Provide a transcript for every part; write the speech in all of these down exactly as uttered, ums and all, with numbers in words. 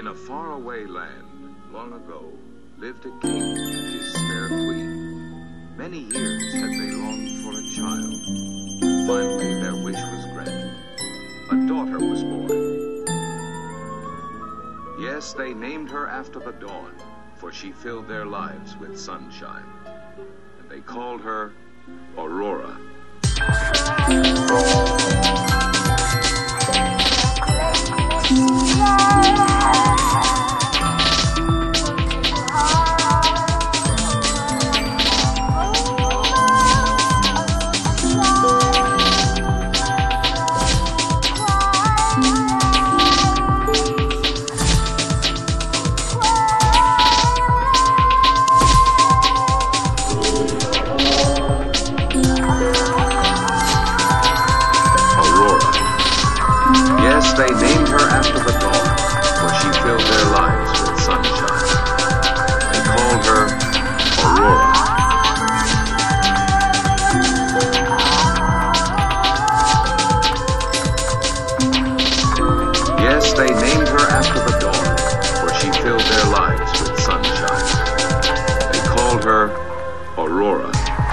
In a faraway land, long ago, lived a king and his fair queen. Many years had they longed for a child. Finally, their wish was granted. A daughter was born. Yes, they named her after the dawn, for she filled their lives with sunshine. And they called her Aurora. They named her after the dawn, for she filled their lives with sunshine. They called her Aurora. Yes, they named her after the dawn, for she filled their lives with sunshine. They called her Aurora.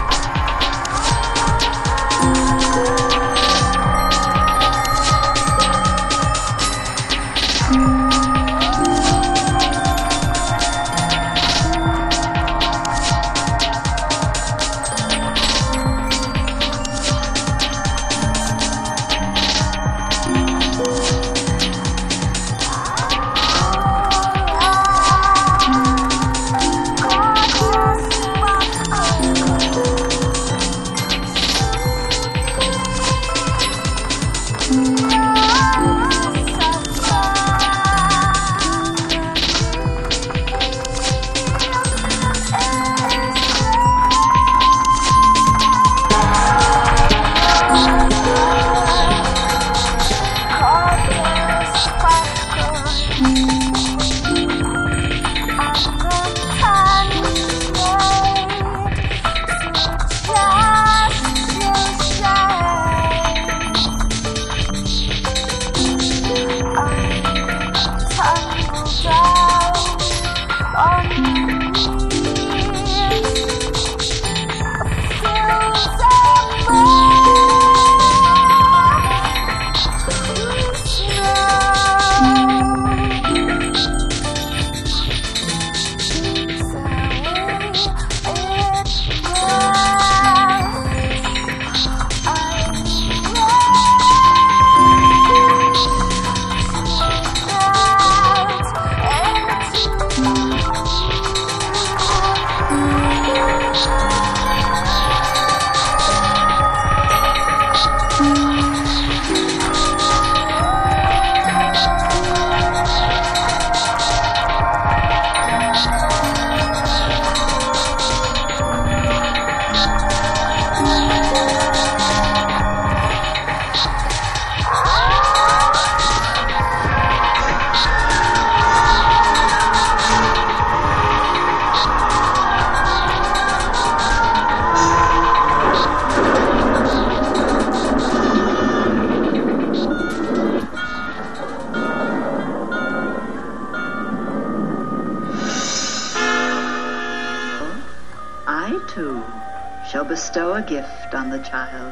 Bestow a gift on the child.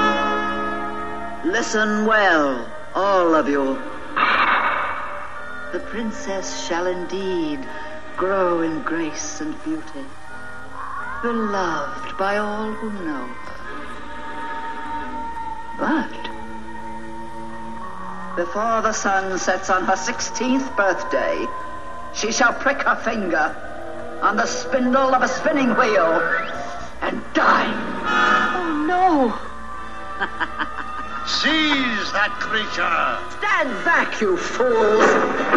Listen well, all of you. The princess shall indeed grow in grace and beauty, beloved by all who know her. But before the sun sets on her sixteenth birthday, she shall prick her finger on the spindle of a spinning wheel and die. Oh, no. Seize that creature. Stand back, you fools.